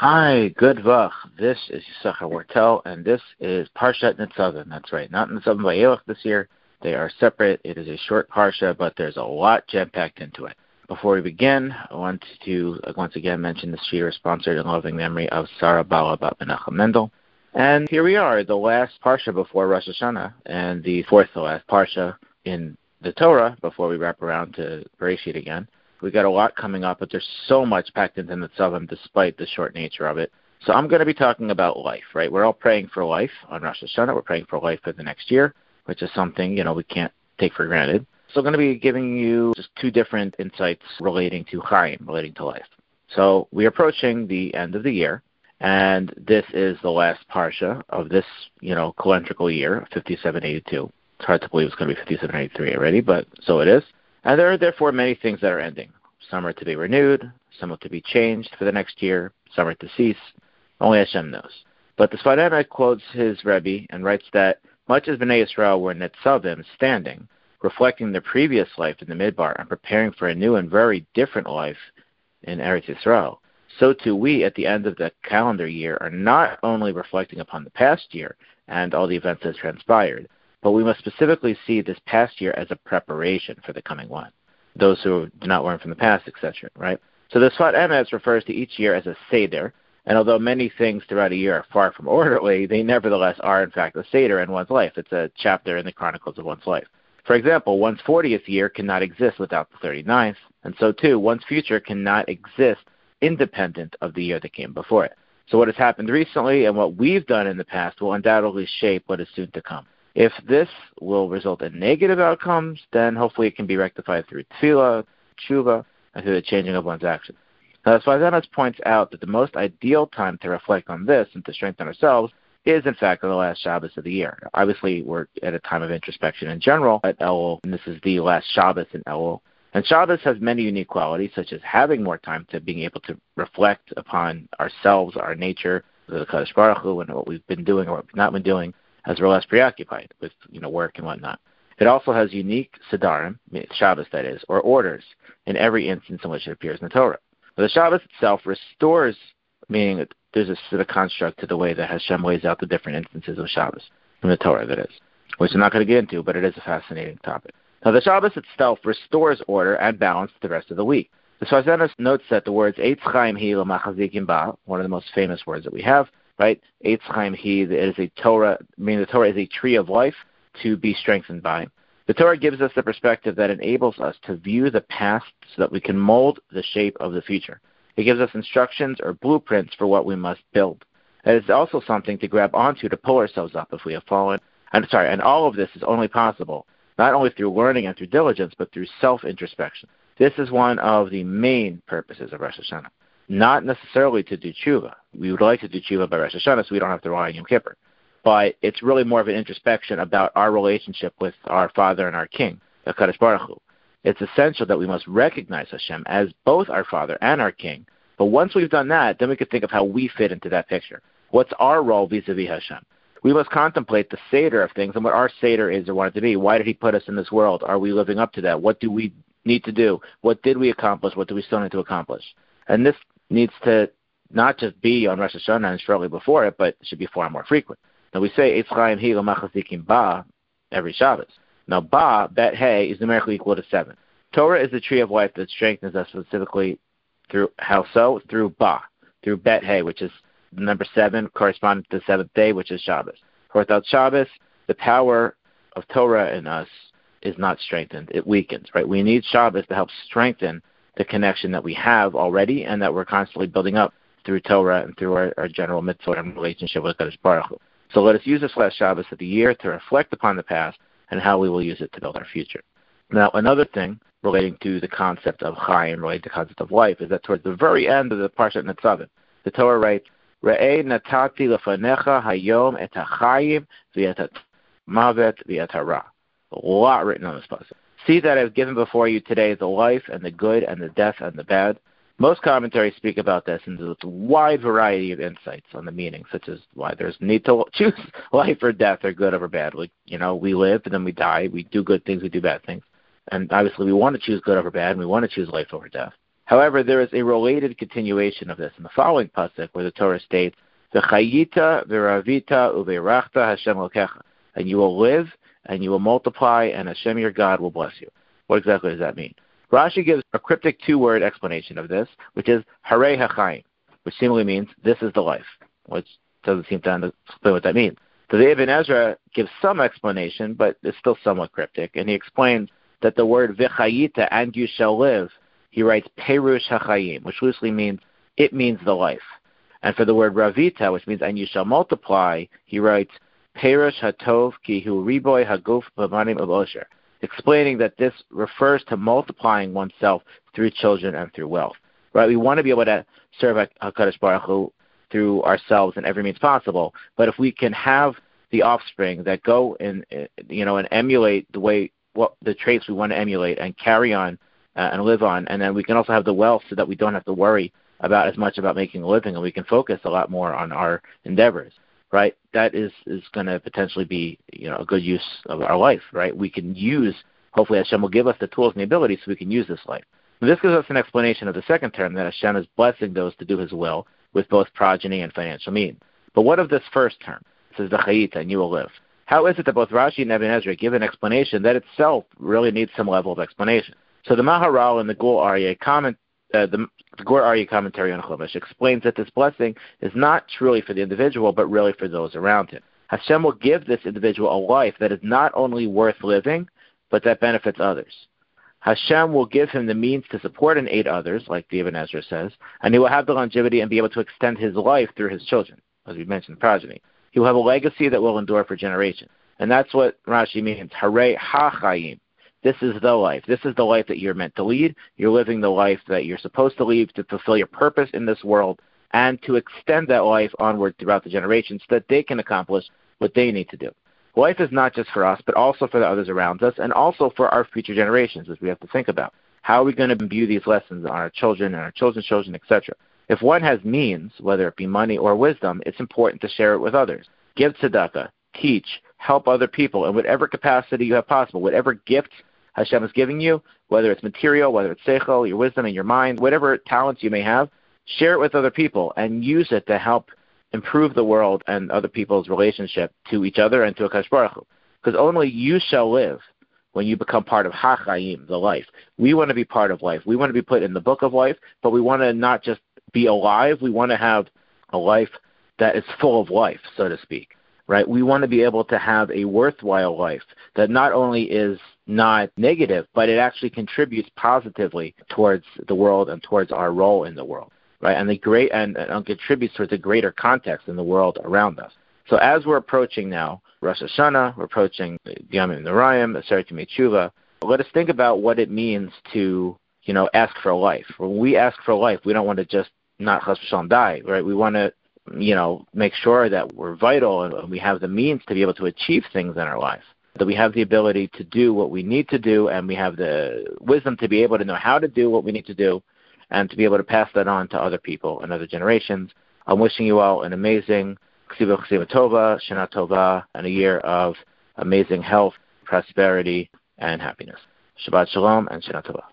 Hi, good vach. This is Yisachar Wartel, and this is Parshat Nitzavim. That's right, not Nitzavim Vayelech this year. They are separate. It is a short parsha, but there's a lot jam-packed into it. Before we begin, I want to once again mention this year is sponsored in loving memory of Sarah Bala Bat Menachem Mendel. And here we are, the last parsha before Rosh Hashanah, and the fourth to last parsha in the Torah before we wrap around to Bereshit again. We got a lot coming up, but there's so much packed into Nitzavim despite the short nature of it. So I'm going to be talking about life, right? We're all praying for life on Rosh Hashanah. We're praying for life for the next year, which is something, we can't take for granted. So I'm going to be giving you just two different insights relating to Chaim, relating to life. So we're approaching the end of the year, and this is the last parsha of this, calendrical year, 5782. It's hard to believe it's going to be 5783 already, but so it is. And there are therefore many things that are ending. Some are to be renewed, some are to be changed for the next year, some are to cease. Only Hashem knows. But the Sfat Emet quotes his Rebbe and writes that much as Bnei Yisrael were Nitzavim, standing, reflecting their previous life in the Midbar and preparing for a new and very different life in Eretz Yisrael, so too we at the end of the calendar year are not only reflecting upon the past year and all the events that transpired, but we must specifically see this past year as a preparation for the coming one. Those who do not learn from the past, etc., right? So the Sfat Emet refers to each year as a Seder, and although many things throughout a year are far from orderly, they nevertheless are in fact a Seder in one's life. It's a chapter in the chronicles of one's life. For example, one's 40th year cannot exist without the 39th, and so too, one's future cannot exist independent of the year that came before it. So what has happened recently and what we've done in the past will undoubtedly shape what is soon to come. If this will result in negative outcomes, then hopefully it can be rectified through tefillah, tshuva, and through the changing of one's actions. Now, Sfat Emet points out that the most ideal time to reflect on this and to strengthen ourselves is, in fact, on the last Shabbos of the year. Obviously, we're at a time of introspection in general at Elul, and this is the last Shabbos in Elul. And Shabbos has many unique qualities, such as having more time to being able to reflect upon ourselves, our nature, the Kadosh Baruch Hu, and what we've been doing or what we've not been doing, as we're less preoccupied with work and whatnot. It also has unique Siddharim, Shabbos that is, or orders, in every instance in which it appears in the Torah. But the Shabbos itself restores, meaning that there's a sort of construct to the way that Hashem lays out the different instances of Shabbos in the Torah, that is, which I'm not going to get into, but it is a fascinating topic. Now, the Shabbos itself restores order and balance to the rest of the week. The Sfat Emet notes that the words Eitz Chaim Hi L'Machazikim Ba, one of the most famous words that we have, right? Eitz Chaim Hi, it is a Torah, meaning the Torah is a tree of life to be strengthened by. The Torah gives us the perspective that enables us to view the past so that we can mold the shape of the future. It gives us instructions or blueprints for what we must build. It is also something to grab onto to pull ourselves up if we have fallen. And all of this is only possible not only through learning and through diligence, but through self-introspection. This is one of the main purposes of Rosh Hashanah. Not necessarily to do tshuva. We would like to do tshuva by Rosh Hashanah so we don't have to rely on Yom Kippur. But it's really more of an introspection about our relationship with our Father and our King, the Kadosh Baruch Hu. It's essential that we must recognize Hashem as both our Father and our King. But once we've done that, then we can think of how we fit into that picture. What's our role vis-a-vis Hashem? We must contemplate the Seder of things and what our Seder is or want it to be. Why did He put us in this world? Are we living up to that? What do we need to do? What did we accomplish? What do we still need to accomplish? And this needs to not just be on Rosh Hashanah and shortly before it, but it should be far more frequent. Now we say Eitz Chaim Hi L'Machazikim Ba every Shabbos. Now Ba, Bet Hey, is numerically equal to 7. Torah is the tree of life that strengthens us specifically through how so? Through Ba, through Bet Hey, which is number 7, corresponding to the 7th day, which is Shabbos. Without Shabbos, the power of Torah in us is not strengthened. It weakens, right? We need Shabbos to help strengthen the connection that we have already and that we're constantly building up through Torah and through our general mitzvah and relationship with Kadosh Baruch Hu. So let us use this last Shabbos of the year to reflect upon the past and how we will use it to build our future. Now, another thing relating to the concept of Chaim, relating to the concept of life, is that towards the very end of the Parshat Nitzavim, the Torah writes, Re'eh natati lefanecha hayom et hachayim v'et mavet v'et hara. A lot written on this passage. See that I've given before you today the life and the good and the death and the bad. Most commentaries speak about this, and there's a wide variety of insights on the meaning, such as why there's need to choose life or death or good over bad. Like, we live and then we die. We do good things, we do bad things. And obviously we want to choose good over bad, and we want to choose life over death. However, there is a related continuation of this in the following pasuk, where the Torah states, "V'chayita v'ravita uve'rachta Hashem Elokecha," and you will live and you will multiply, and Hashem your God will bless you. What exactly does that mean? Rashi gives a cryptic two-word explanation of this, which is Harei HaChaim, which seemingly means this is the life, which doesn't seem to explain what that means. So the Ibn Ezra gives some explanation, but it's still somewhat cryptic, and he explains that the word V'chayita, and you shall live, he writes Perush HaChaim, which loosely means it means the life. And for the word Ravita, which means and you shall multiply, he writes Perush HaTov Ki Hu Riboy HaGuf B'manim Obosher, explaining that this refers to multiplying oneself through children and through wealth. Right? We want to be able to serve HaKadosh Baruch Hu through ourselves in every means possible, but if we can have the offspring that go and emulate the traits we want to emulate and carry on and live on, and then we can also have the wealth so that we don't have to worry about as much about making a living, and we can focus a lot more on our endeavors. Right, that is going to potentially be a good use of our life. Right, we can use. Hopefully, Hashem will give us the tools and the ability so we can use this life. And this gives us an explanation of the second term, that Hashem is blessing those to do His will with both progeny and financial means. But what of this first term? It says V'chayita, and you will live. How is it that both Rashi and Ibn Ezra give an explanation that itself really needs some level of explanation? So the Maharal and the Gur Aryeh comment. The Gur Aryeh commentary on Chumash explains that this blessing is not truly for the individual, but really for those around him. Hashem will give this individual a life that is not only worth living, but that benefits others. Hashem will give him the means to support and aid others, like the Ibn Ezra says, and he will have the longevity and be able to extend his life through his children, as we mentioned, progeny. He will have a legacy that will endure for generations. And that's what Rashi means, Harei HaChaim. This is the life. This is the life that you're meant to lead. You're living the life that you're supposed to lead to fulfill your purpose in this world and to extend that life onward throughout the generations so that they can accomplish what they need to do. Life is not just for us, but also for the others around us and also for our future generations, as we have to think about. How are we going to imbue these lessons on our children and our children's children, etc.? If one has means, whether it be money or wisdom, it's important to share it with others. Give tzedakah, teach, help other people in whatever capacity you have possible, whatever gifts Hashem is giving you, whether it's material, whether it's seichel, your wisdom and your mind, whatever talents you may have, share it with other people and use it to help improve the world and other people's relationship to each other and to HaKadosh Baruch Hu. Because only you shall live when you become part of HaChaim, the life. We want to be part of life. We want to be put in the book of life, but we want to not just be alive. We want to have a life that is full of life, so to speak. Right? We want to be able to have a worthwhile life that not only is not negative, but it actually contributes positively towards the world and towards our role in the world, right? And contributes towards a greater context in the world around us. So as we're approaching now Rosh Hashanah, we're approaching Yamim Noraim, Aseret Yemei Tshuva, let us think about what it means to, ask for life. When we ask for life, we don't want to just not Chas v'Shalom die, right? We want to make sure that we're vital and we have the means to be able to achieve things in our life, that we have the ability to do what we need to do, and we have the wisdom to be able to know how to do what we need to do and to be able to pass that on to other people and other generations. I'm wishing you all an amazing Ksiva Tova, Shana Tova, and a year of amazing health, prosperity, and happiness. Shabbat Shalom and Shana Tova.